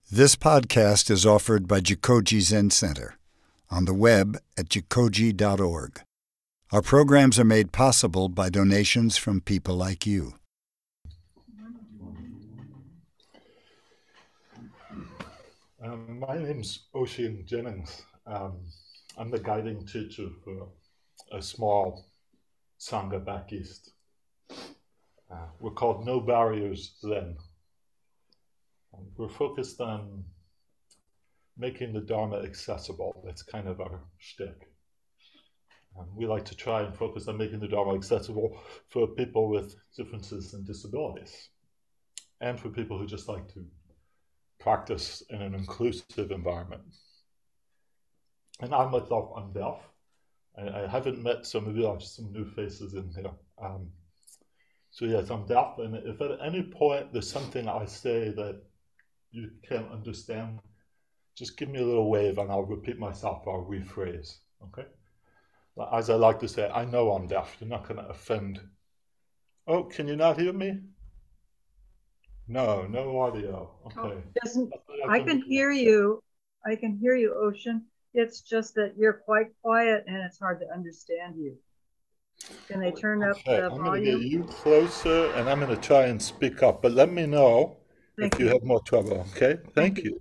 This podcast is offered by Jikoji Zen Center on the web at jikoji.org. Our programs are made possible by donations from people like you. My name's Oisin Jennings. I'm the guiding teacher for a small Sangha back east. We're called No Barriers Zen. We're focused on making the Dharma accessible. That's kind of our shtick. We like to try and focus on making the Dharma accessible for people with differences and disabilities, and for people who just like to practice in an inclusive environment. And I myself, I'm deaf. I haven't met some of you, I have some new faces in here. So yes, I'm deaf, and if at any point there's something I say that you can't understand, just give me a little wave and I'll repeat myself or I'll rephrase, okay? As I like to say, I know I'm deaf, you're not gonna offend. Oh, can you not hear me? No audio, okay. I can hear you. I can hear you, Ocean. It's just that you're quite quiet and it's hard to understand you. Can they turn up the I'm volume? going to get you closer and I'm going to try and speak up, but let me know if you have more trouble, okay? Thank you.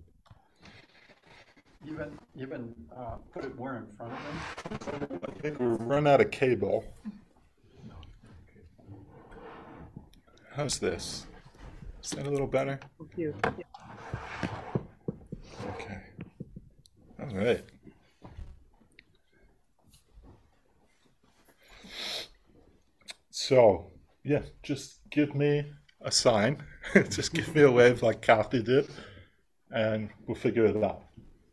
Even put it more in front of them. I think we've run out of cable. How's this? Is that a little better? Thank you. Okay. All right. So, yeah, just give me a sign. Just give me a wave like Kathy did, and we'll figure it out.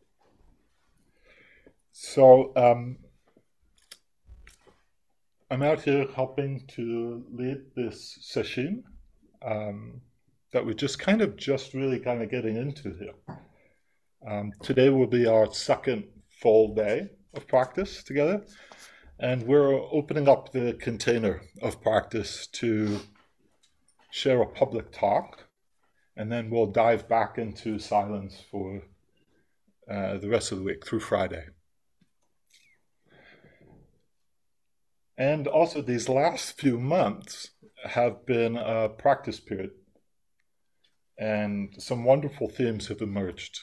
So, I'm out here helping to lead this session that we're just really getting into here. Today will be our second full day of practice together, and we're opening up the container of practice to share a public talk, and then we'll dive back into silence for the rest of the week through Friday. And also these last few months have been a practice period, and some wonderful themes have emerged.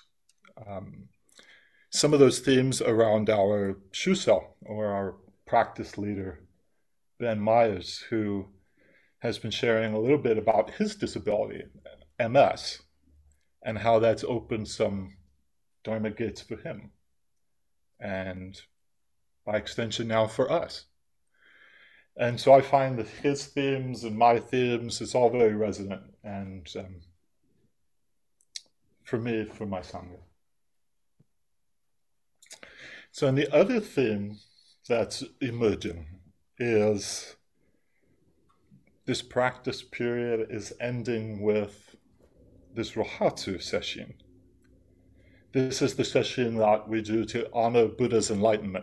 Some of those themes around our Shuso, or our practice leader, Ben Myers, who has been sharing a little bit about his disability, MS, and how that's opened some Dharma gates for him, and by extension now for us. And so I find that his themes and my themes, it's all very resonant, and for me, for my Sangha. So, and the other theme that's emerging is this practice period is ending with this Rohatsu session. This is the session that we do to honor Buddha's enlightenment,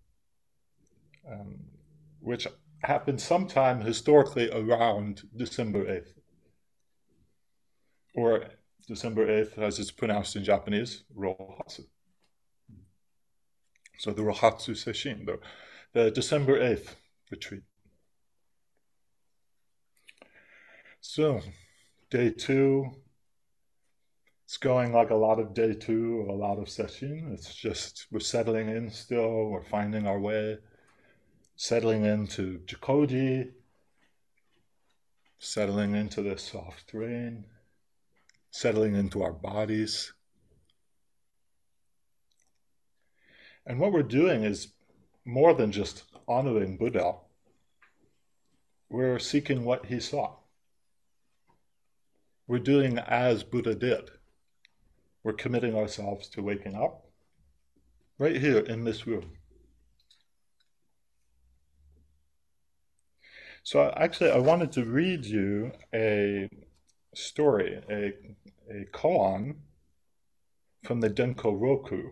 which happened sometime historically around December 8th, or December 8th as it's pronounced in Japanese, Rohatsu. So the Rohatsu Sesshin, the December 8th retreat. So, day 2, it's going like a lot of day 2, a lot of session. It's just, we're settling in still, we're finding our way, settling into Jikoji, settling into the soft terrain, settling into our bodies. And what we're doing is more than just honoring Buddha. We're seeking what he saw. We're doing as Buddha did. We're committing ourselves to waking up right here in this room. So actually, I wanted to read you a story, a koan from the Denko Roku,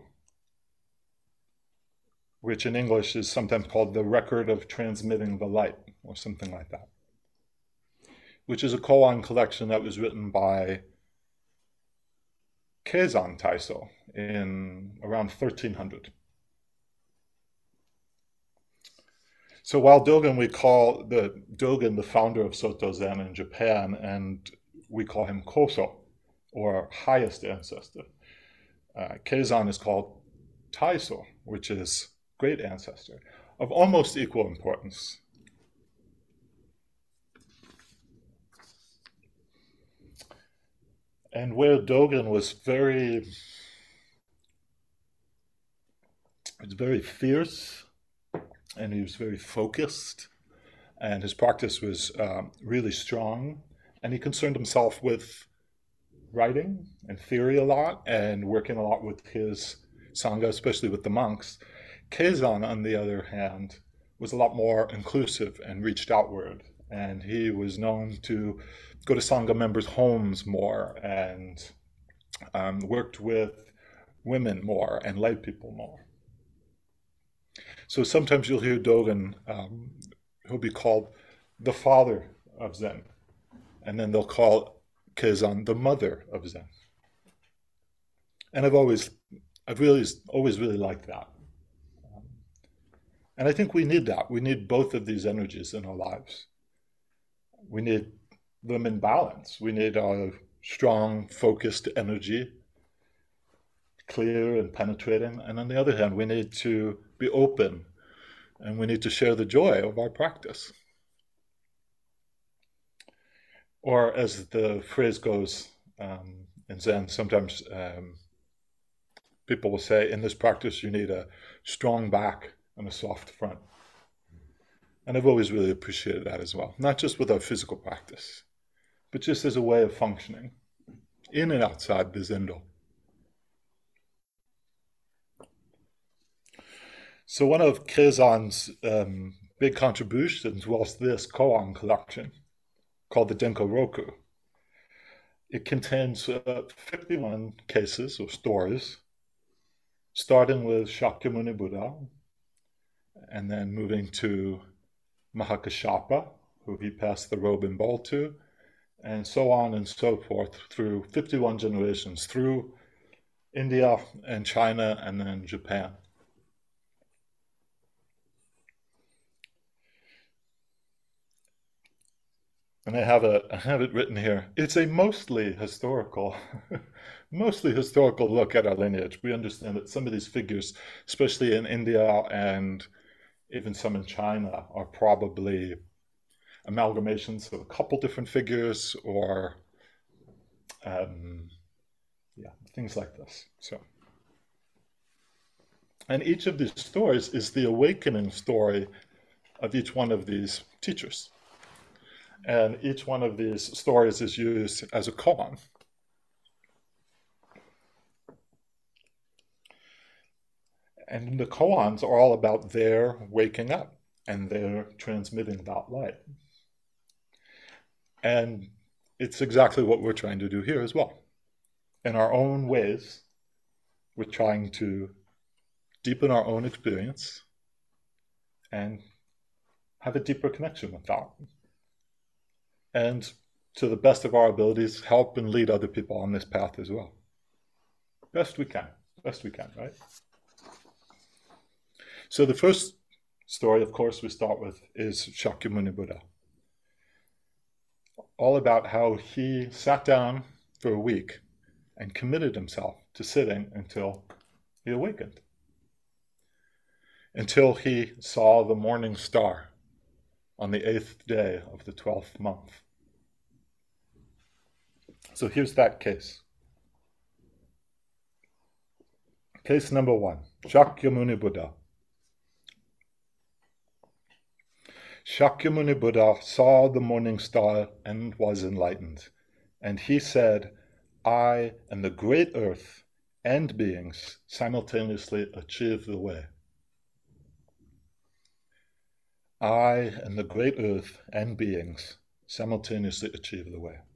which in English is sometimes called the Record of Transmitting the Light, or something like that, which is a koan collection that was written by Keizan Taiso in around 1300. So while Dogen, we call Dogen the founder of Soto Zen in Japan, and we call him Koso, or highest ancestor. Keizan is called Taiso, which is great ancestor, of almost equal importance. And where Dogen was very fierce, and he was very focused, and his practice was really strong, and he concerned himself with writing and theory a lot, and working a lot with his Sangha, especially with the monks. Keizan, on the other hand, was a lot more inclusive and reached outward, and he was known to go to Sangha members' homes more, and worked with women more and lay people more. So sometimes you'll hear Dogen, he'll be called the father of Zen, and then they'll call Keizan the mother of Zen. And I've always really liked that. And I think we need that. We need both of these energies in our lives. We need them in balance. We need our strong, focused energy, clear and penetrating. And on the other hand, we need to be open, and we need to share the joy of our practice. Or as the phrase goes in Zen, sometimes people will say, in this practice you need a strong back and a soft front. And I've always really appreciated that as well, not just with our physical practice, but just as a way of functioning in and outside the Zendo. So one of Keizan's big contributions was this koan collection called the Denko Roku. It contains 51 cases or stories, starting with Shakyamuni Buddha, and then moving to Mahakashapa, who he passed the robe and bowl to, and so on and so forth through 51 generations, through India and China and then Japan. And I have it written here. It's a mostly historical look at our lineage. We understand that some of these figures, especially in India and even some in China, are probably amalgamations of a couple different figures, or things like this. So, and each of these stories is the awakening story of each one of these teachers. And each one of these stories is used as a koan. And the koans are all about their waking up and their transmitting that light. And it's exactly what we're trying to do here as well. In our own ways, we're trying to deepen our own experience and have a deeper connection with that. And to the best of our abilities, help and lead other people on this path as well. Best we can, right? So the first story, of course, we start with is Shakyamuni Buddha. All about how he sat down for a week and committed himself to sitting until he awakened. Until he saw the morning star on the 8th day of the 12th month. So here's that case. Case number 1, Shakyamuni Buddha. Shakyamuni Buddha saw the morning star and was enlightened. And he said, I and the great earth and beings simultaneously achieve the way. I and the great earth and beings simultaneously achieve the way.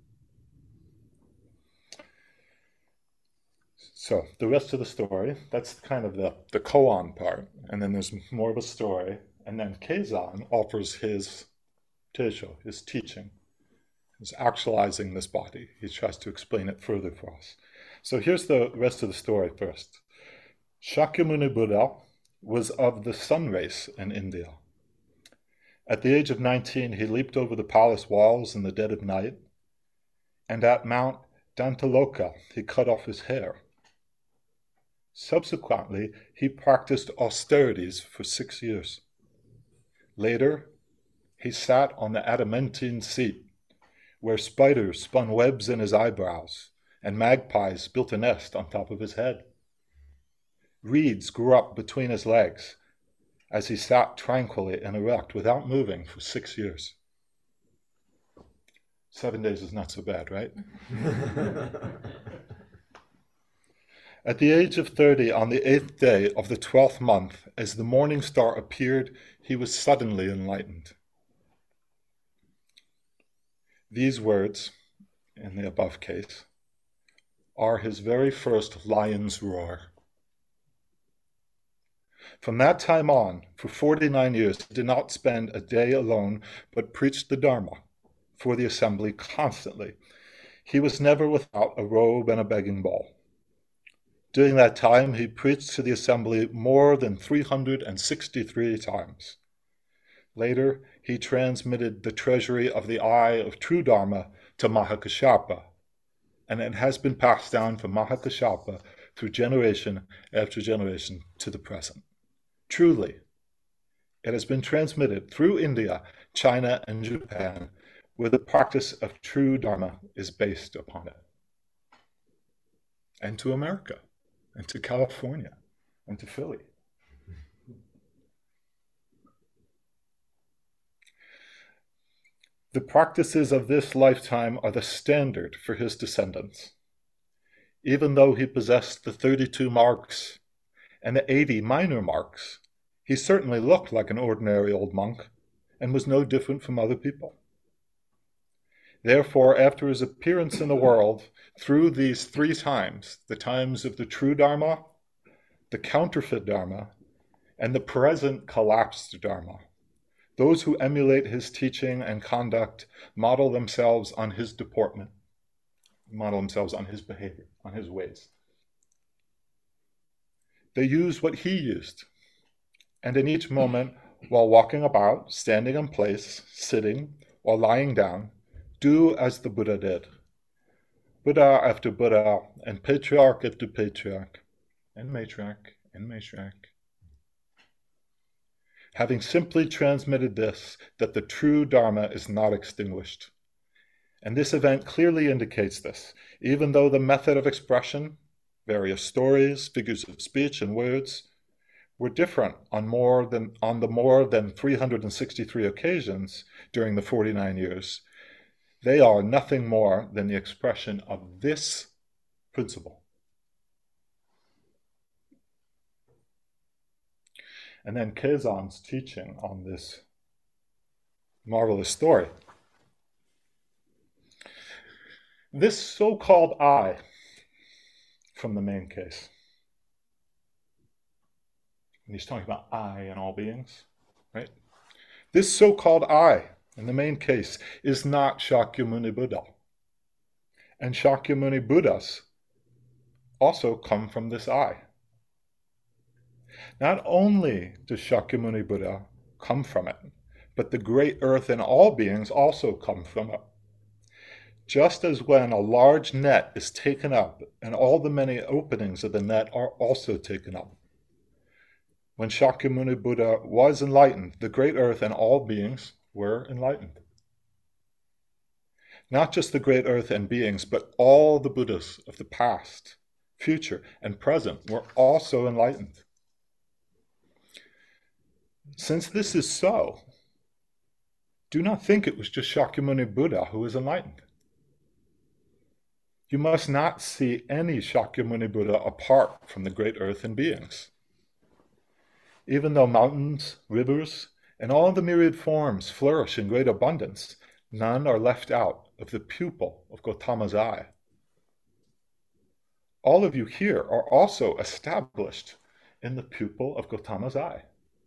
So the rest of the story, that's kind of the koan part. And then there's more of a story. And then Keizan offers his teisho, his teaching. He's actualizing this body. He tries to explain it further for us. So here's the rest of the story first. Shakyamuni Buddha was of the sun race in India. At the age of 19, he leaped over the palace walls in the dead of night, and at Mount Dantaloka, he cut off his hair. Subsequently, he practiced austerities for 6 years. Later, he sat on the adamantine seat, where spiders spun webs in his eyebrows, and magpies built a nest on top of his head. Reeds grew up between his legs as he sat tranquilly and erect without moving for 6 years. 7 days is not so bad, right? At the age of 30, on the 8th day of the 12th month, as the morning star appeared, he was suddenly enlightened. These words, in the above case, are his very first lion's roar. From that time on, for 49 years, he did not spend a day alone, but preached the Dharma for the assembly constantly. He was never without a robe and a begging bowl. During that time, he preached to the assembly more than 363 times. Later, he transmitted the treasury of the eye of true Dharma to Mahakashapa, and it has been passed down from Mahakashapa through generation after generation to the present. Truly, it has been transmitted through India, China, and Japan, where the practice of true Dharma is based upon it. And to America, and to California, and to Philly. The practices of this lifetime are the standard for his descendants. Even though he possessed the 32 marks and the 80 minor marks, he certainly looked like an ordinary old monk and was no different from other people. Therefore, after his appearance in the world, through these 3 times, the times of the true Dharma, the counterfeit Dharma, and the present collapsed Dharma, those who emulate his teaching and conduct model themselves on his deportment, model themselves on his behavior, on his ways. They use what he used, and in each moment, while walking about, standing in place, sitting, or lying down, do as the Buddha did. Buddha after Buddha, and patriarch after patriarch, and matriarch, and matriarch. Having simply transmitted this, that the true Dharma is not extinguished. And this event clearly indicates this, even though the method of expression, various stories, figures of speech, and words, were different on the more than 363 occasions during the 49 years. They are nothing more than the expression of this principle. And then Keizan's teaching on this marvelous story. This so-called I from the main case. And he's talking about I in all beings, right? This so-called I in the main case is not Shakyamuni Buddha. And Shakyamuni Buddhas also come from this I. Not only does Shakyamuni Buddha come from it, but the great earth and all beings also come from it. Just as when a large net is taken up and all the many openings of the net are also taken up. When Shakyamuni Buddha was enlightened, the great earth and all beings were enlightened. Not just the great earth and beings, but all the Buddhas of the past, future, and present were also enlightened. Since this is so, do not think it was just Shakyamuni Buddha who was enlightened. You must not see any Shakyamuni Buddha apart from the great earth and beings. Even though mountains, rivers, and all the myriad forms flourish in great abundance, none are left out of the pupil of Gautama's eye. All of you here are also established in the pupil of Gautama's eye.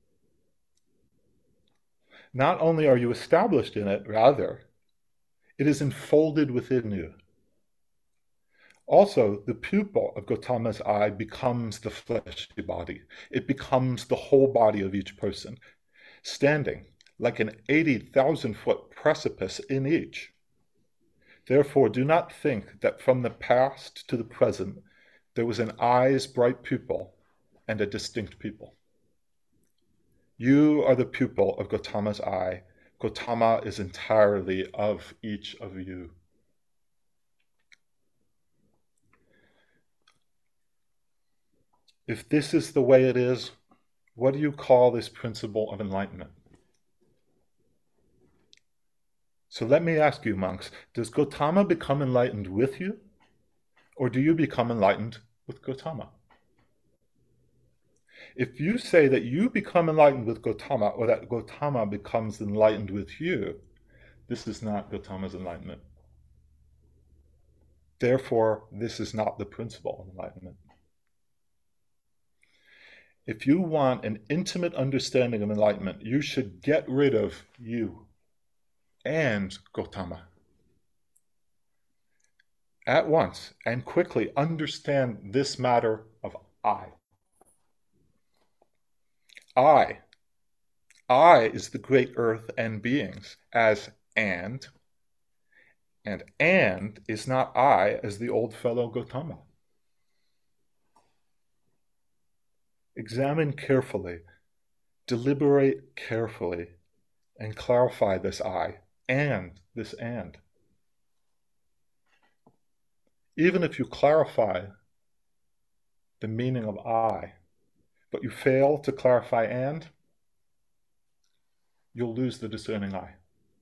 Not only are you established in it, rather, it is enfolded within you. Also, the pupil of Gautama's eye becomes the fleshy body. It becomes the whole body of each person, standing like an 80,000-foot precipice in each. Therefore, do not think that from the past to the present there was an eye's bright pupil and a distinct people. You are the pupil of Gautama's eye. Gautama is entirely of each of you. If this is the way it is, what do you call this principle of enlightenment? So let me ask you, monks, does Gautama become enlightened with you, or do you become enlightened with Gautama? If you say that you become enlightened with Gautama, or that Gautama becomes enlightened with you, this is not Gautama's enlightenment. Therefore, this is not the principle of enlightenment. If you want an intimate understanding of enlightenment, you should get rid of you and Gautama at once and quickly understand this matter of I. I is the great earth and beings as and is not I as the old fellow Gautama. Examine carefully, deliberate carefully, and clarify this I and this and. Even if you clarify the meaning of I, but you fail to clarify and, you'll lose the discerning eye.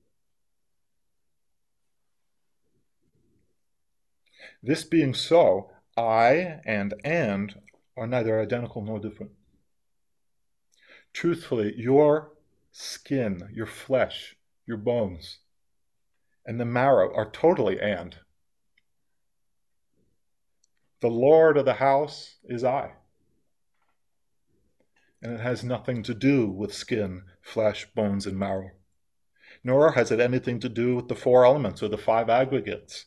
This being so, I and are neither identical nor different. Truthfully, your skin, your flesh, your bones, and the marrow are totally and. The Lord of the house is I. And it has nothing to do with skin, flesh, bones, and marrow. Nor has it anything to do with the 4 elements or the 5 aggregates.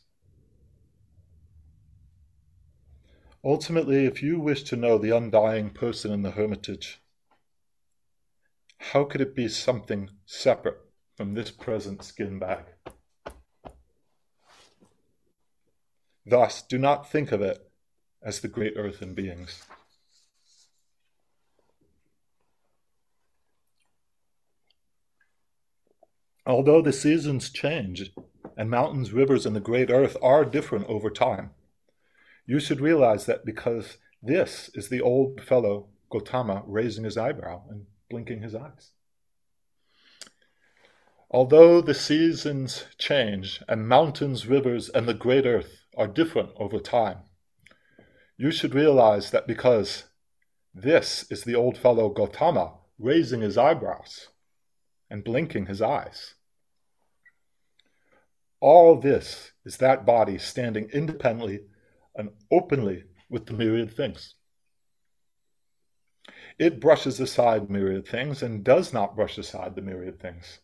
Ultimately, if you wish to know the undying person in the hermitage, how could it be something separate from this present skin bag? Thus, do not think of it as the great earth and beings. Although the seasons change, and mountains, rivers, and the great earth are different over time, you should realize that because this is the old fellow Gautama raising his eyebrow and blinking his eyes. Although the seasons change and mountains, rivers, and the great earth are different over time, you should realize that because this is the old fellow Gautama raising his eyebrows and blinking his eyes. All this is that body standing independently and openly with the myriad things. It brushes aside myriad things and does not brush aside the myriad things.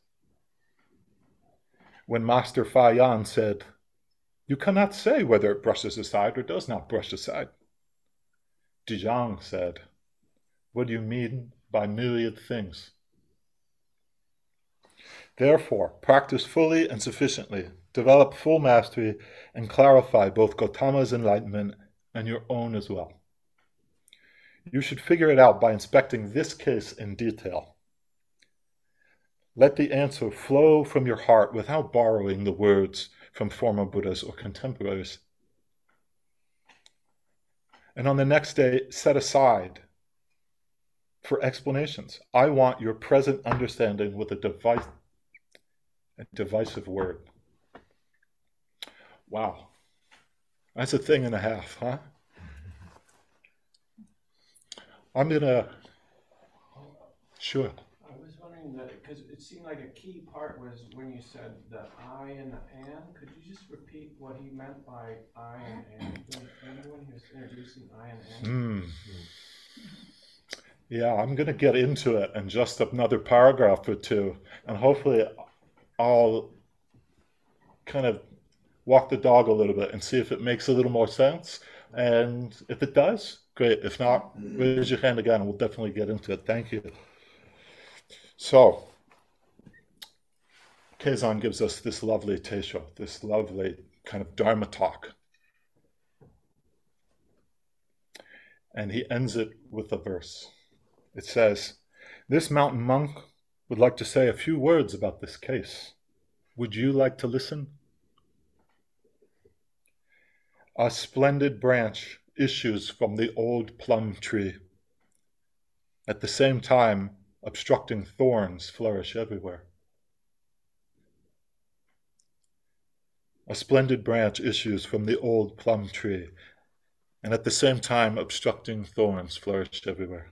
When Master Fa Yan said, "You cannot say whether it brushes aside or does not brush aside," Zhang said, "What do you mean by myriad things?" Therefore, practice fully and sufficiently, develop full mastery, and clarify both Gautama's enlightenment and your own as well. You should figure it out by inspecting this case in detail. Let the answer flow from your heart without borrowing the words from former Buddhas or contemporaries. And on the next day, set aside for explanations. I want your present understanding with a divisive word. Wow. That's a thing and a half, huh? I'm going to... Sure. I was wondering that, because it seemed like a key part was when you said the I and the and. Could you just repeat what he meant by I and when he was introducing I and and? Yeah, I'm going to get into it in just another paragraph or two, and hopefully I'll kind of walk the dog a little bit and see if it makes a little more sense. And if it does, great. If not, raise your hand again and we'll definitely get into it. Thank you. So, Kazan gives us this lovely teisho, this lovely kind of Dharma talk. And he ends it with a verse. It says, "This mountain monk would like to say a few words about this case. Would you like to listen?" A splendid branch issues from the old plum tree. At the same time, obstructing thorns flourish everywhere. A splendid branch issues from the old plum tree, and at the same time, obstructing thorns flourish everywhere.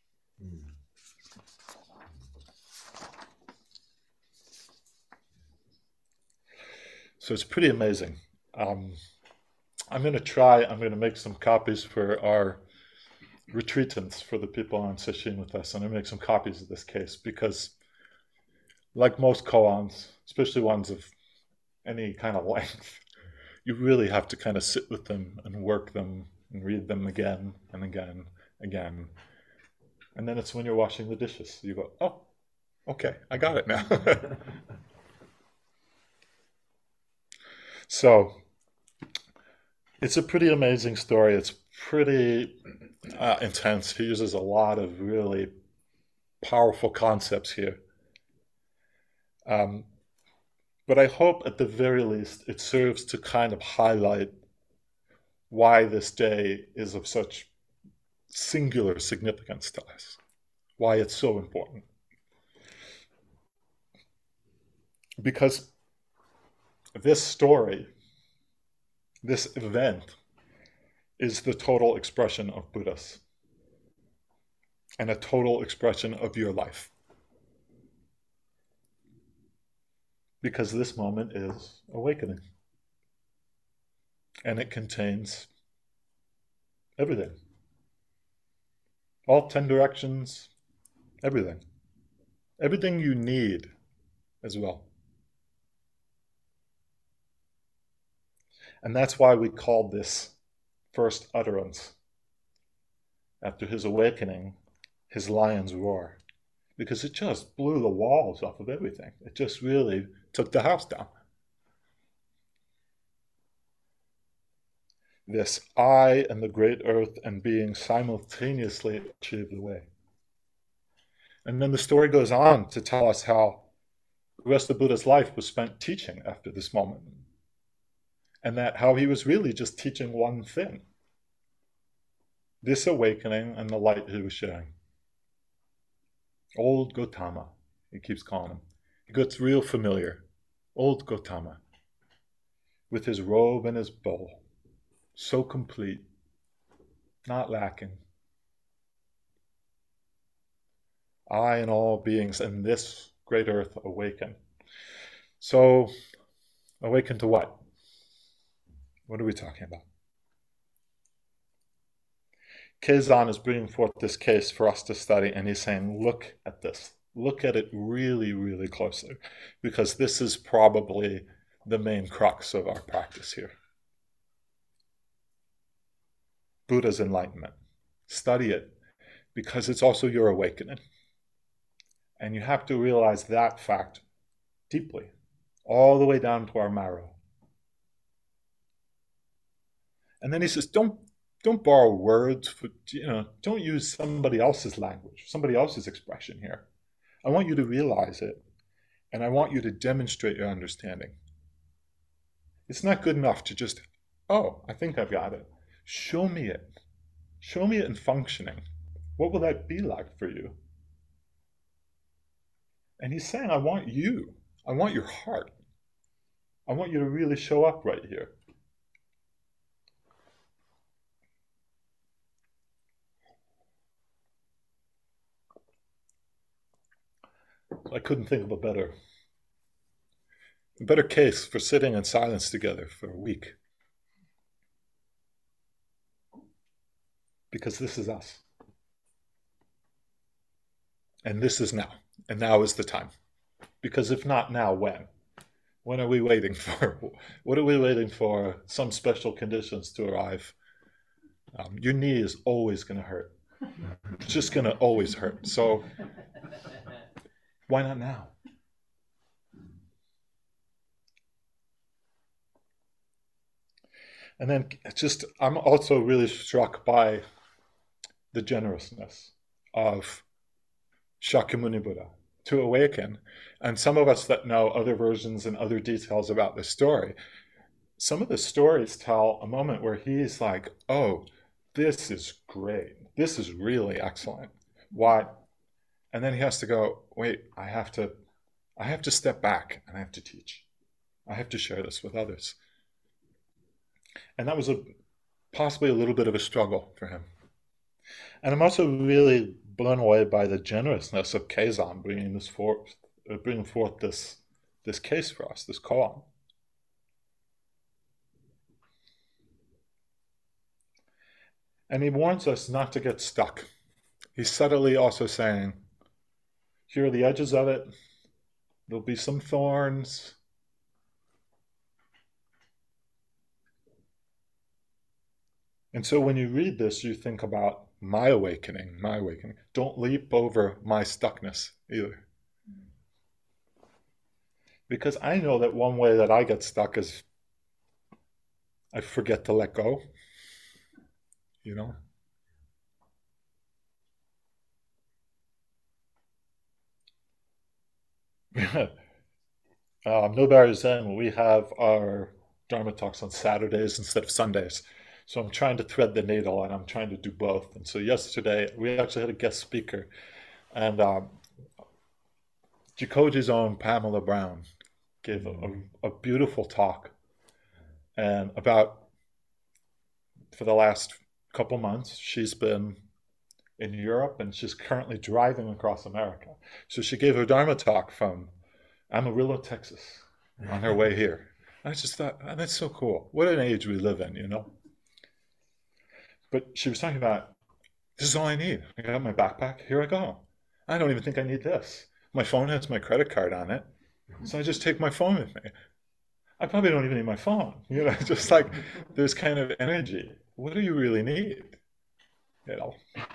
So it's pretty amazing. I'm going to make some copies for our retreatants, for the people on sesshin with us. I'm going to make some copies of this case because, like most koans, especially ones of any kind of length, you really have to kind of sit with them and work them and read them again and again, again. And then it's when you're washing the dishes, you go, oh, okay, I got it now. So, it's a pretty amazing story. It's pretty intense. He uses a lot of really powerful concepts here. But I hope at the very least it serves to kind of highlight why this day is of such singular significance to us, why it's so important. Because this story, this event, is the total expression of Buddhas and a total expression of your life. Because this moment is awakening. And it contains everything. All 10 directions, everything. Everything you need as well. And that's why we called this first utterance. After his awakening, his lion's roar. Because it just blew the walls off of everything. It just really took the house down. This I and the great earth and being simultaneously achieved the way. And then the story goes on to tell us how the rest of Buddha's life was spent teaching after this moment. And that how he was really just teaching one thing. This awakening and the light he was sharing. Old Gautama, he keeps calling him. He gets real familiar. Old Gautama. With his robe and his bowl. So complete. Not lacking. I and all beings in this great earth awaken. So, awaken to what? What are we talking about? Kazan is bringing forth this case for us to study, and he's saying, look at this. Look at it really, really closely, because this is probably the main crux of our practice here. Buddha's enlightenment. Study it, because it's also your awakening. And you have to realize that fact deeply, all the way down to our marrow. And then he says, don't borrow words, don't use somebody else's language, somebody else's expression here. I want you to realize it, and I want you to demonstrate your understanding. It's not good enough to just, oh, I think I've got it. Show me it. Show me it in functioning. What will that be like for you? And he's saying, I want you. I want your heart. I want you to really show up right here. I couldn't think of a better case for sitting in silence together for a week. Because this is us. And this is now. And now is the time. Because if not now, when? When are we waiting for? What are we waiting for? Some special conditions to arrive. Your knee is always going to hurt. It's just going to always hurt. So why not now? And then I'm also really struck by the generousness of Shakyamuni Buddha to awaken. And some of us that know other versions and other details about this story, some of the stories tell a moment where he's like, oh, this is great. This is really excellent. Why? And then he has to go, wait, I have to step back and I have to teach. I have to share this with others. And that was possibly a little bit of a struggle for him. And I'm also really blown away by the generousness of Keizan bringing forth this case for us, this koan. And he warns us not to get stuck. He's subtly also saying, here are the edges of it. There'll be some thorns. And so when you read this, you think about my awakening. Don't leap over my stuckness either. Because I know that one way that I get stuck is I forget to let go. You know? No Barriers Zen, we have our Dharma talks on Saturdays instead of Sundays. So I'm trying to thread the needle and I'm trying to do both. And so yesterday we actually had a guest speaker, and Jikoji's own Pamela Brown gave a beautiful talk, and for the last couple months she's been in Europe and she's currently driving across America. So she gave her Dharma talk from Amarillo, Texas on her way here. I just thought, oh, that's so cool. What an age we live in, you know? But she was talking about, this is all I need. I got my backpack, here I go. I don't even think I need this. My phone has my credit card on it, so I just take my phone with me. I probably don't even need my phone. You know, just like this kind of energy. What do you really need? You know?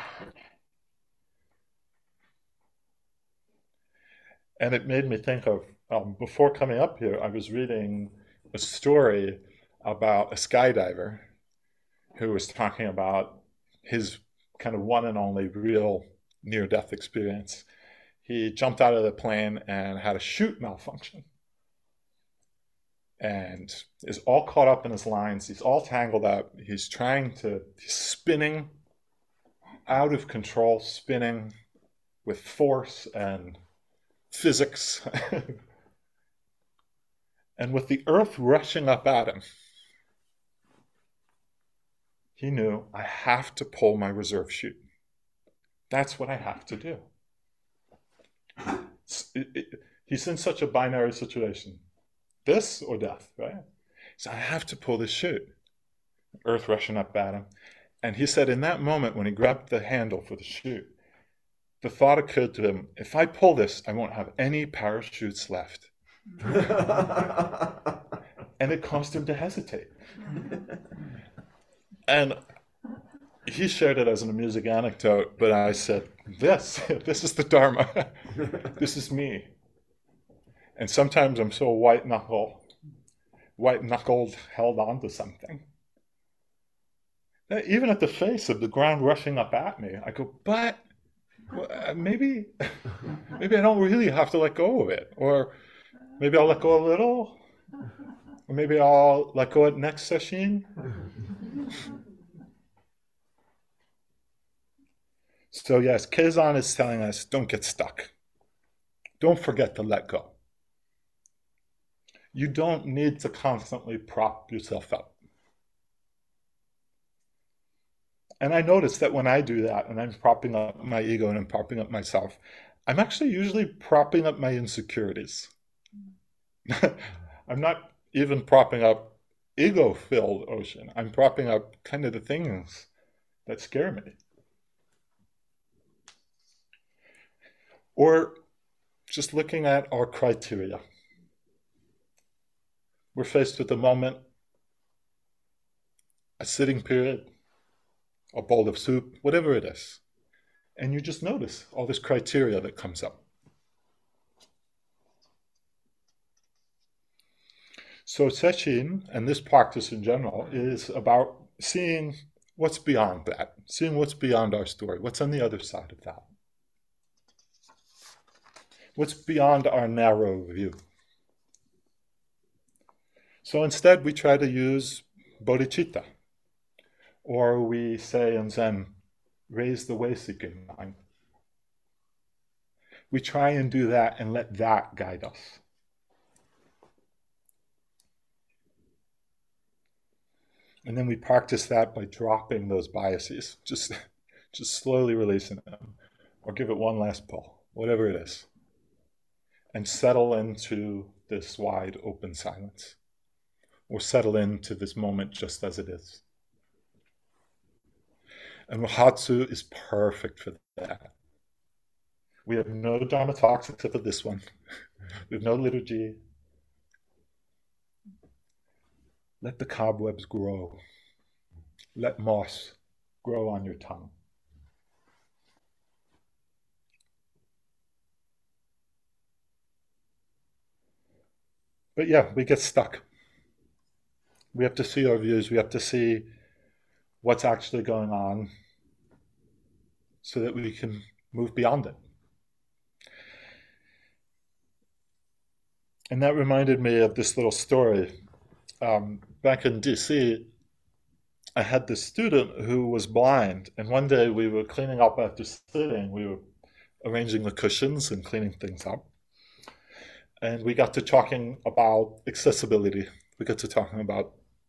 And it made me think of, before coming up here, I was reading a story about a skydiver who was talking about his kind of one and only real near-death experience. He jumped out of the plane and had a chute malfunction and is all caught up in his lines. He's all tangled up. He's spinning out of control, spinning with force and physics. And with the earth rushing up at him, he knew, I have to pull my reserve chute. That's what I have to do. He's in such a binary situation. This or death, right? So I have to pull this chute. Earth rushing up at him. And he said in that moment when he grabbed the handle for the chute, the thought occurred to him, if I pull this, I won't have any parachutes left. And it caused him to hesitate. And he shared it as an amusing anecdote, but I said, this is the Dharma. This is me. And sometimes I'm so white-knuckled, held on to something, that even at the face of the ground rushing up at me, I go, but maybe I don't really have to let go of it. Or maybe I'll let go a little. Or maybe I'll let go at next session. So yes, Keizan is telling us, don't get stuck. Don't forget to let go. You don't need to constantly prop yourself up. And I notice that when I do that, and I'm propping up my ego and I'm propping up myself, I'm actually usually propping up my insecurities. I'm not even propping up ego-filled ocean. I'm propping up kind of the things that scare me. Or just looking at our criteria. we're faced with a moment, a sitting period, a bowl of soup, whatever it is. And you just notice all this criteria that comes up. So Sesshin, and this practice in general, is about seeing what's beyond that, seeing what's beyond our story, what's on the other side of that. What's beyond our narrow view. So instead we try to use bodhicitta, or we say in Zen, raise the way-seeking mind. We try and do that and let that guide us. And then we practice that by dropping those biases, just slowly releasing them, or give it one last pull, whatever it is, and settle into this wide open silence, or settle into this moment just as it is. And Rohatsu is perfect for that. We have no Dharma talks except for this one. We have no liturgy. Let the cobwebs grow. Let moss grow on your tongue. But yeah, we get stuck. We have to see our views. We have to see what's actually going on so that we can move beyond it. And that reminded me of this little story. Back in DC, I had this student who was blind, and one day we were cleaning up after sitting. We were arranging the cushions and cleaning things up. And we got to talking about accessibility. We got to talking about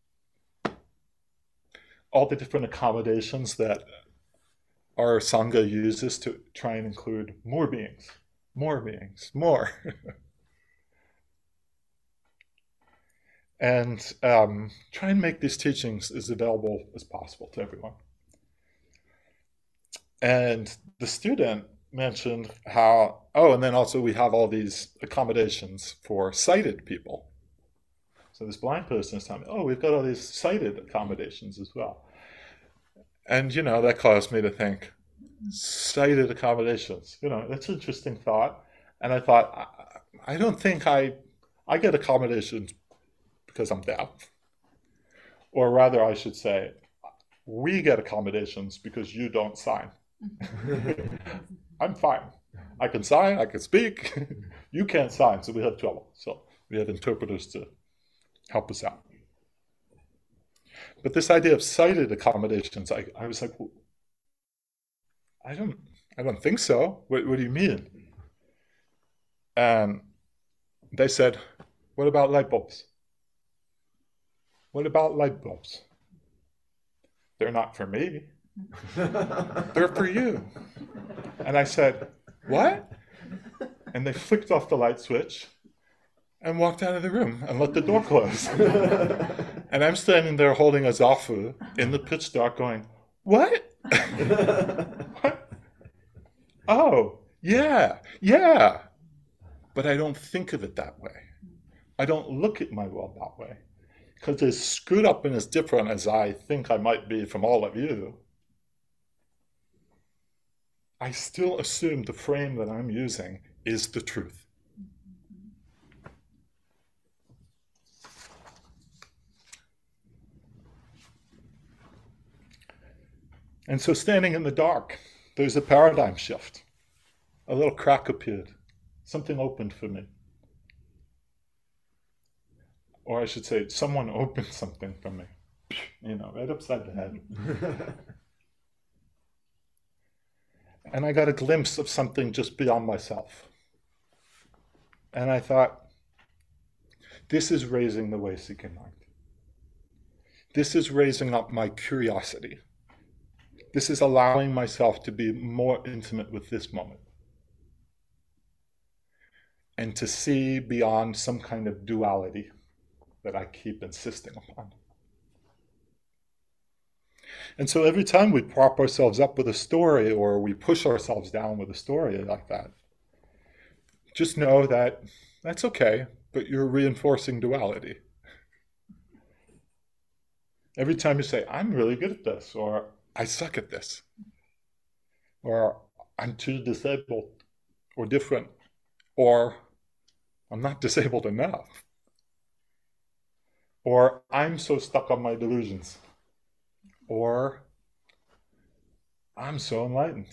all the different accommodations that our Sangha uses to try and include more beings, more. And try and make these teachings as available as possible to everyone. And the student mentioned how, and then also we have all these accommodations for sighted people. So this blind person is telling me, we've got all these sighted accommodations as well. And, that caused me to think, sighted accommodations, that's an interesting thought. And I thought, I don't think I get accommodations because I'm deaf. Or rather, I should say, we get accommodations because you don't sign. I'm fine. I can sign, I can speak. You can't sign, so we have trouble. So we have interpreters to help us out. But this idea of sighted accommodations, I was like, well, I don't think so. What do you mean? And they said, what about light bulbs? What about light bulbs? They're not for me. They're for you. And I said, what? And they flicked off the light switch and walked out of the room and let the door close. And I'm standing there holding a zafu in the pitch dark going, what? What? Oh, yeah. But I don't think of it that way. I don't look at my world that way. Because as screwed up and as different as I think I might be from all of you, I still assume the frame that I'm using is the truth. And so standing in the dark, there's a paradigm shift. A little crack appeared. Something opened for me. Or I should say, someone opened something for me. Right upside the head. And I got a glimpse of something just beyond myself. And I thought, this is raising the way-seeking mind. This is raising up my curiosity. This is allowing myself to be more intimate with this moment. And to see beyond some kind of duality that I keep insisting upon. And so every time we prop ourselves up with a story or we push ourselves down with a story like that, just know that that's okay, but you're reinforcing duality. Every time you say, I'm really good at this, or I suck at this, or I'm too disabled or different, or I'm not disabled enough, or I'm so stuck on my delusions, or I'm so enlightened.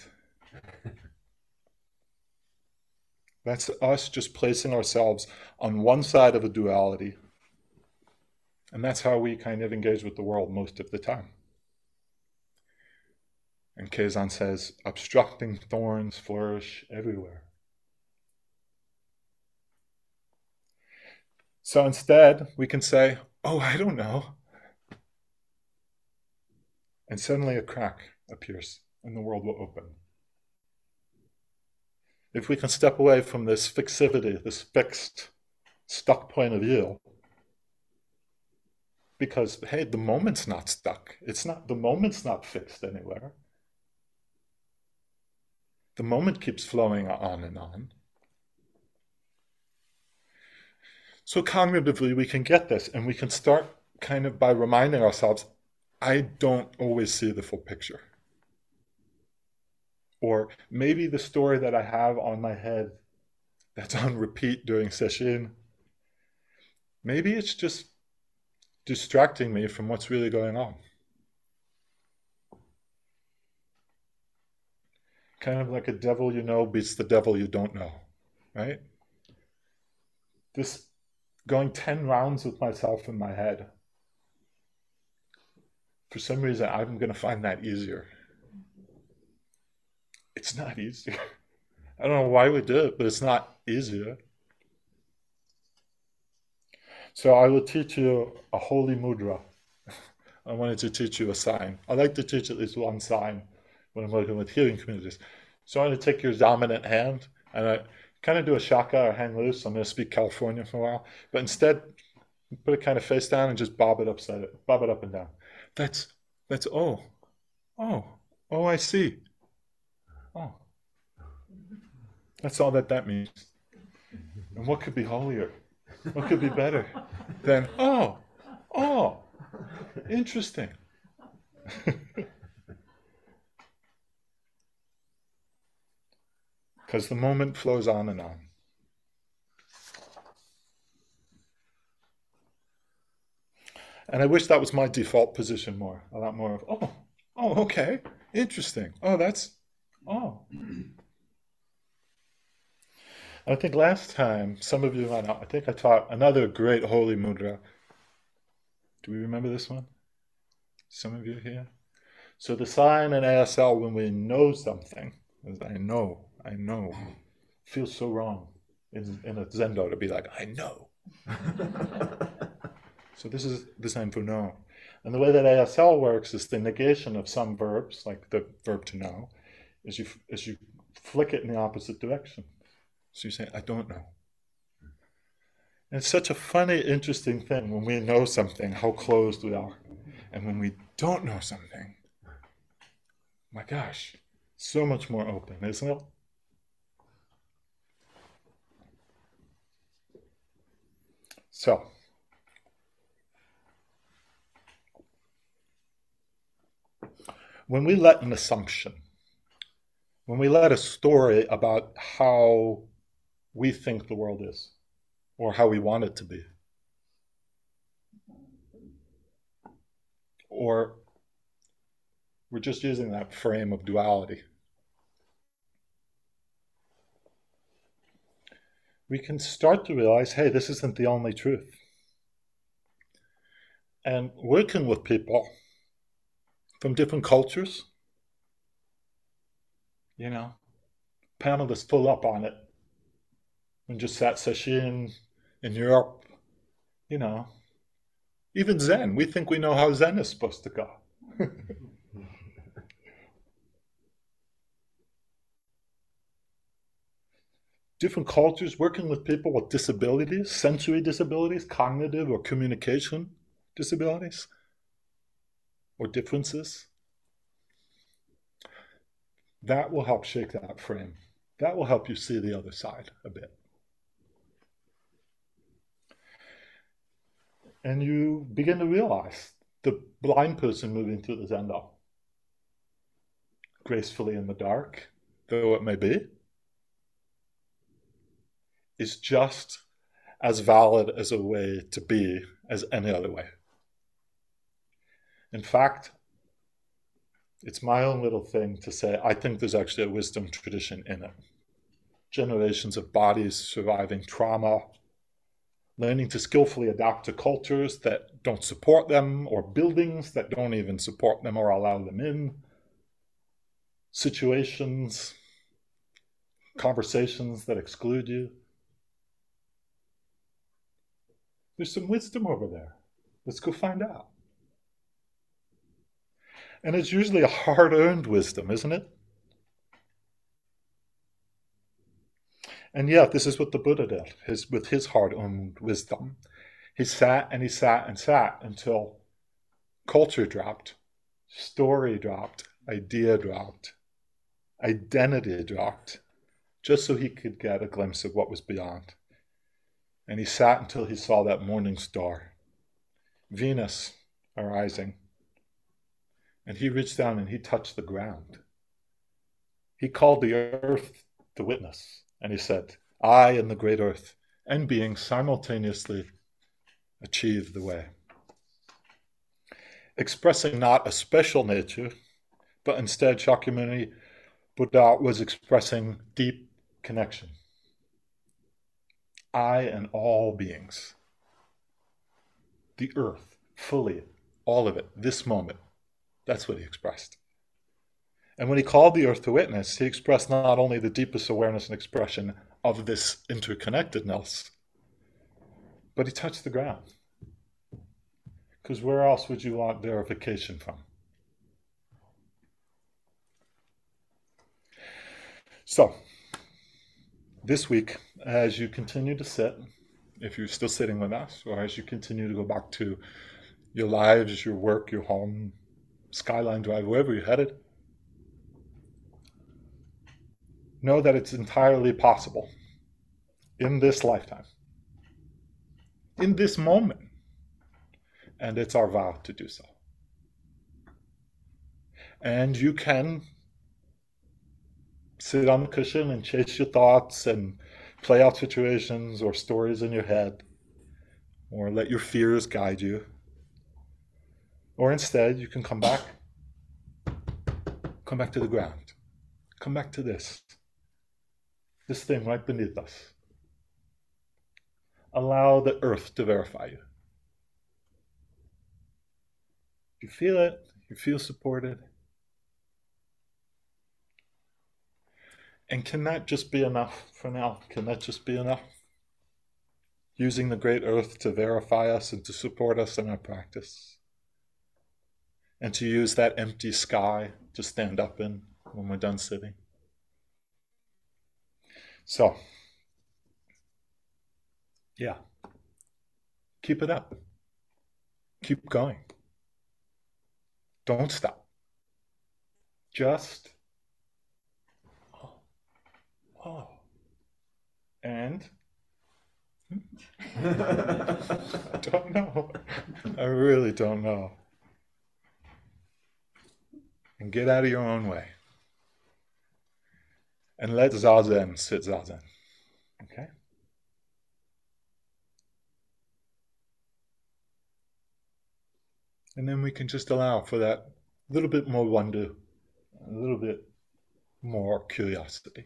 That's us just placing ourselves on one side of a duality. And that's how we kind of engage with the world most of the time. And Kazan says, obstructing thorns flourish everywhere. So instead, we can say, oh, I don't know. And suddenly a crack appears and the world will open. If we can step away from this fixity, this fixed, stuck point of view, because, hey, the moment's not stuck. The moment's not fixed anywhere. The moment keeps flowing on and on. So cognitively, we can get this, and we can start kind of by reminding ourselves, I don't always see the full picture. Or maybe the story that I have on my head that's on repeat during session, maybe it's just distracting me from what's really going on. Kind of like a devil you know beats the devil you don't know, right? This going 10 rounds with myself in my head, for some reason, I'm going to find that easier. It's not easier. I don't know why we do it, but it's not easier. So I will teach you a holy mudra. I wanted to teach you a sign. I like to teach at least one sign when I'm working with healing communities. So I'm going to take your dominant hand and I kind of do a shaka or hang loose. I'm going to speak California for a while. But instead, put it kind of face down and just bob it up and down. That's oh, I see. Oh. That's all that means. And what could be holier? What could be better than, oh, interesting. Because the moment flows on and on. And I wish that was my default position more. A lot more of, okay, interesting. I think last time, some of you, I think I taught another great holy mudra. Do we remember this one? Some of you here? So the sign in ASL when we know something is I know, feels so wrong in a Zendo to be like, I know. So this is the sign for know. And the way that ASL works is the negation of some verbs, like the verb to know, is you flick it in the opposite direction. So you say, I don't know. And it's such a funny, interesting thing when we know something, how closed we are. And when we don't know something, my gosh, so much more open, isn't it? So, when we let an assumption, when we let a story about how we think the world is, or how we want it to be, or we're just using that frame of duality, we can start to realize, hey, this isn't the only truth. And working with people from different cultures, panel is full up on it. And just sat sesshin in Europe, even Zen, we think we know how Zen is supposed to go. Different cultures, working with people with disabilities, sensory disabilities, cognitive or communication disabilities, or differences. That will help shake that frame. That will help you see the other side a bit. And you begin to realize the blind person moving through the zendo, gracefully in the dark, though it may be, is just as valid as a way to be as any other way. In fact, it's my own little thing to say, I think there's actually a wisdom tradition in it. Generations of bodies surviving trauma, learning to skillfully adapt to cultures that don't support them, or buildings that don't even support them or allow them in, situations, conversations that exclude you. There's some wisdom over there. Let's go find out. And it's usually a hard-earned wisdom, isn't it? And yet, this is what the Buddha did with his hard-earned wisdom. He sat and he sat and sat until culture dropped, story dropped, idea dropped, identity dropped, just so he could get a glimpse of what was beyond. And he sat until he saw that morning star, Venus arising. And he reached down and he touched the ground. He called the earth to witness. And he said, I and the great earth and being simultaneously achieve the way. Expressing not a special nature, but instead Shakyamuni Buddha was expressing deep connection. I and all beings. The earth, fully, all of it, this moment. That's what he expressed. And when he called the earth to witness, he expressed not only the deepest awareness and expression of this interconnectedness, but he touched the ground. Because where else would you want verification from? So, this week, as you continue to sit, if you're still sitting with us, or as you continue to go back to your lives, your work, your home, Skyline Drive, wherever you're headed, know that it's entirely possible in this lifetime, in this moment, and it's our vow to do so. And you can sit on the cushion and chase your thoughts and play out situations or stories in your head, or let your fears guide you. Or instead, you can come back to the ground. Come back to this thing right beneath us. Allow the earth to verify you. You feel it, you feel supported. And can that just be enough for now? Can that just be enough? Using the great earth to verify us and to support us in our practice. And to use that empty sky to stand up in when we're done sitting. So, yeah. Keep it up. Keep going. Don't stop. Just, oh. And? I don't know. I really don't know. And get out of your own way. And let Zazen sit Zazen. Okay? And then we can just allow for that little bit more wonder, a little bit more curiosity.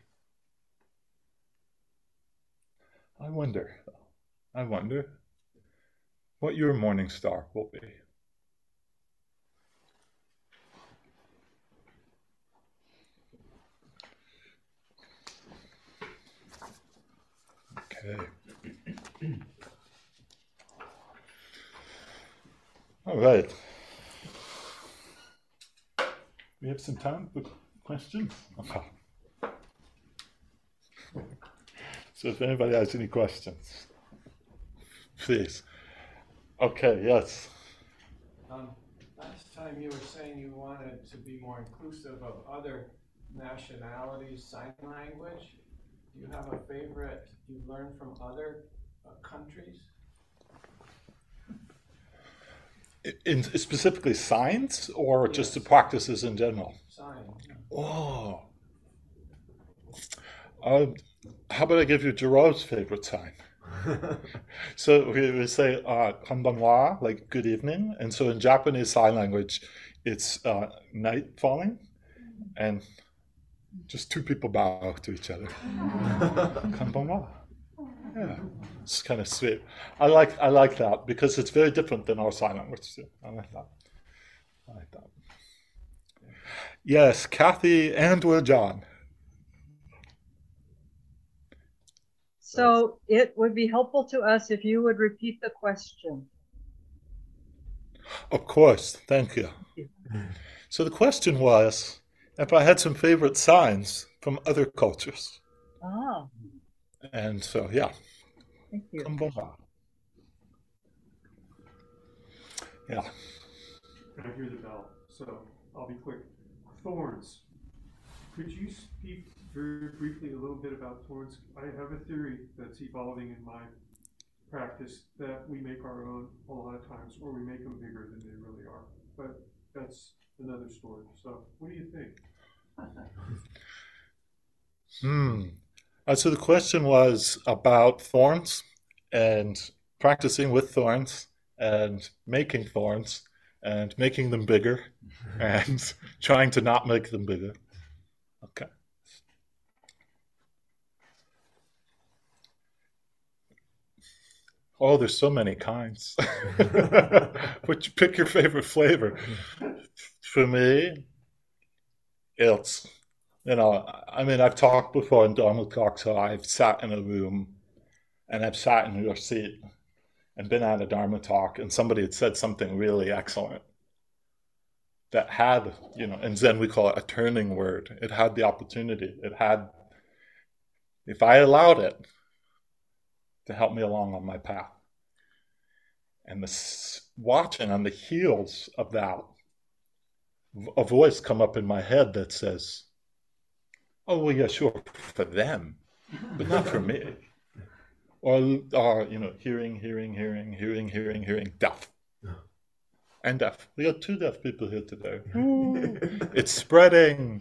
I wonder what your morning star will be. Okay. All right. We have some time for questions. Okay. So if anybody has any questions, please. Okay, yes. Last time you were saying you wanted to be more inclusive of other nationalities, sign language. Do you have a favorite you've learned from other countries? In specifically signs or just the practices in general? Sign. Yeah. Oh. How about I give you Jerome's favorite sign? So we say konbanwa, like good evening. And so in Japanese sign language, it's night falling, and just two people bow to each other. Konbanwa. Yeah, it's kind of sweet. I like that because it's very different than our sign language too. I like that. Yes, Kathy and or John. So it would be helpful to us if you would repeat the question. Of course, thank you. So the question was if I had some favorite signs from other cultures. Ah, And so, yeah. thank you. Konbanwa. Yeah. I hear the bell, so I'll be quick. Thorns. Could you speak very briefly a little bit about thorns? I have a theory that's evolving in my practice that we make our own a lot of times, or we make them bigger than they really are. But that's another story. So what do you think? So the question was about thorns and practicing with thorns and making them bigger and trying to not make them bigger. Okay. Oh, there's so many kinds. Pick your favorite flavor. For me, it's, I've talked before in Dharma talk, so I've sat in a room and I've sat in your seat and been at a Dharma talk, and somebody had said something really excellent that had, in Zen we call it a turning word. It had the opportunity. It had, if I allowed it, to help me along on my path. And watching on the heels of that, a voice come up in my head that says, oh, well, yeah, sure, for them, but not for me. Or hearing, deaf. And deaf. We got 2 deaf people here today. It's spreading.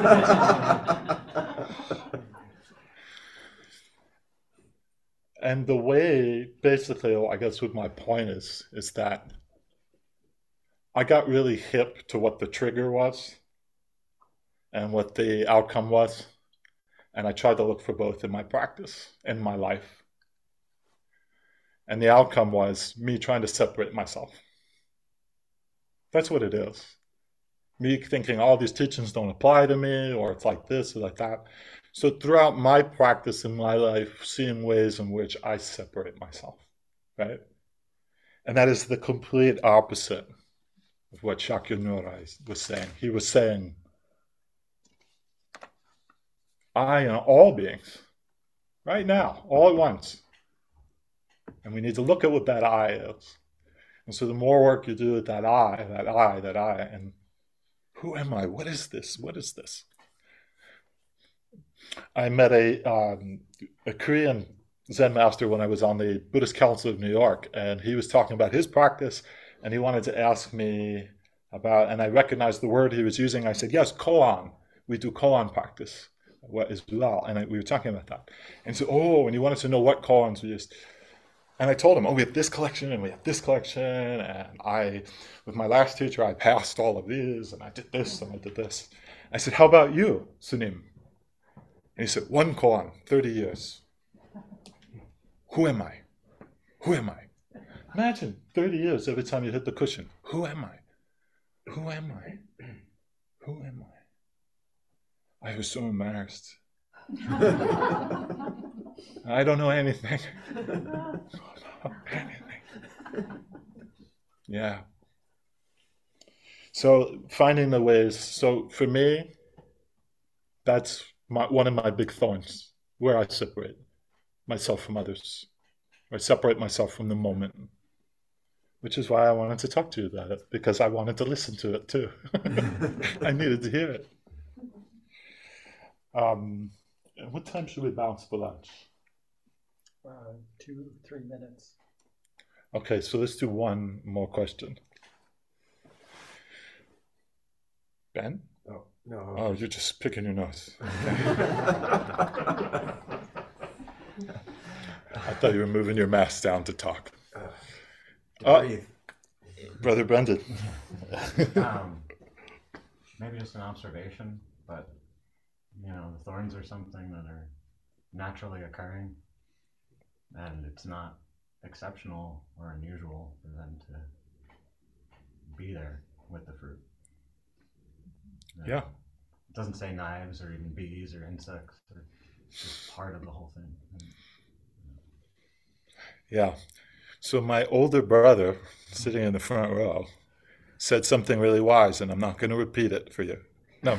And the way, basically, I guess what my point is that I got really hip to what the trigger was and what the outcome was. And I tried to look for both in my practice, in my life. And the outcome was me trying to separate myself. That's what it is. Me thinking all these teachings don't apply to me, or it's like this or like that. So throughout my practice in my life, seeing ways in which I separate myself, right? And that is the complete opposite of what Shakyamuni was saying. He was saying, I am all beings, right now, all at once. And we need to look at what that I is. And so the more work you do with that I, and who am I? What is this? What is this? I met a Korean Zen master when I was on the Buddhist Council of New York, and he was talking about his practice, and he wanted to ask me about, and I recognized the word he was using. I said, yes, koan. We do koan practice, what is well, and we were talking about that. And he said, oh, and he wanted to know what koans we used. And I told him, oh, we have this collection, and we have this collection, and with my last teacher, I passed all of these, and I did this, and I did this. I said, how about you, Sunim? And he said, 1 koan, 30 years. Who am I? Who am I? Imagine 30 years every time you hit the cushion. Who am I? Who am I? Who am I? I was so embarrassed. I don't know anything. Yeah. So finding the ways. So for me, that's one of my big thorns, where I separate myself from others. I separate myself from the moment. Which is why I wanted to talk to you about it, because I wanted to listen to it too. I needed to hear it. What time should we bounce for lunch? 2-3 minutes. Okay, so let's do one more question. Ben? Oh, no. Oh, you're just picking your nose. I thought you were moving your mask down to talk. Breathe. Brother Brendan. Maybe just an observation, but the thorns are something that are naturally occurring, and it's not exceptional or unusual for them to be there with the fruit. Yeah. It doesn't say knives or even bees or insects. It's just part of the whole thing. Yeah. So my older brother, sitting in the front row, said something really wise, and I'm not going to repeat it for you. No.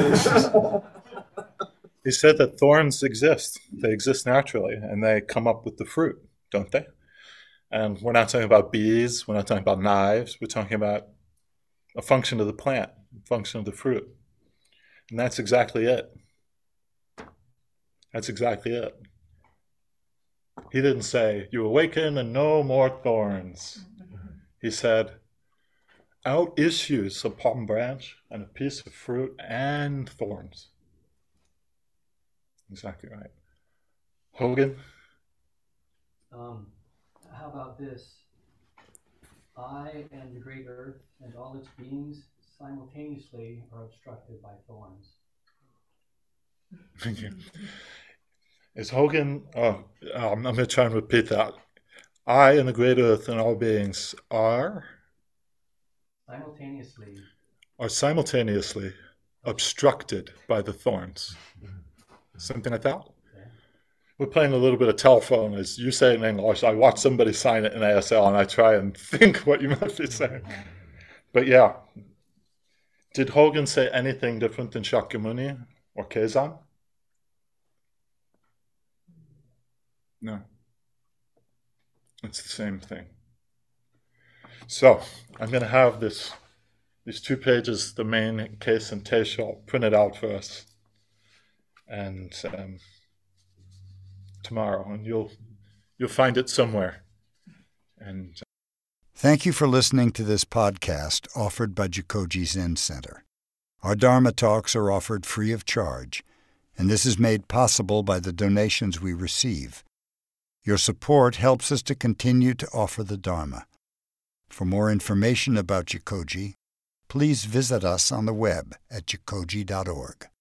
He said that thorns exist. They exist naturally, and they come up with the fruit, don't they? And we're not talking about bees. We're not talking about knives. We're talking about a function of the plant, a function of the fruit. And that's exactly it. That's exactly it. He didn't say, you awaken and no more thorns. He said, out issues a palm branch and a piece of fruit and thorns. Exactly right. Hogan? How about this? I and the great earth and all its beings simultaneously are obstructed by thorns. Is Hogan, I'm going to try and repeat that. I and the great earth and all beings are simultaneously obstructed by the thorns. Something like that? We're playing a little bit of telephone. As you say in English, I watch somebody sign it in ASL and I try and think what you might be saying. But yeah. Did Hogan say anything different than Shakyamuni or Keizan? No. It's the same thing. So I'm going to have these 2 pages, the main case and Teisho, printed out for us. And tomorrow, and you'll find it somewhere. And thank you for listening to this podcast offered by Jikoji Zen Center. Our Dharma talks are offered free of charge, and this is made possible by the donations we receive. Your support helps us to continue to offer the Dharma. For more information about Jikoji, please visit us on the web at jikoji.org.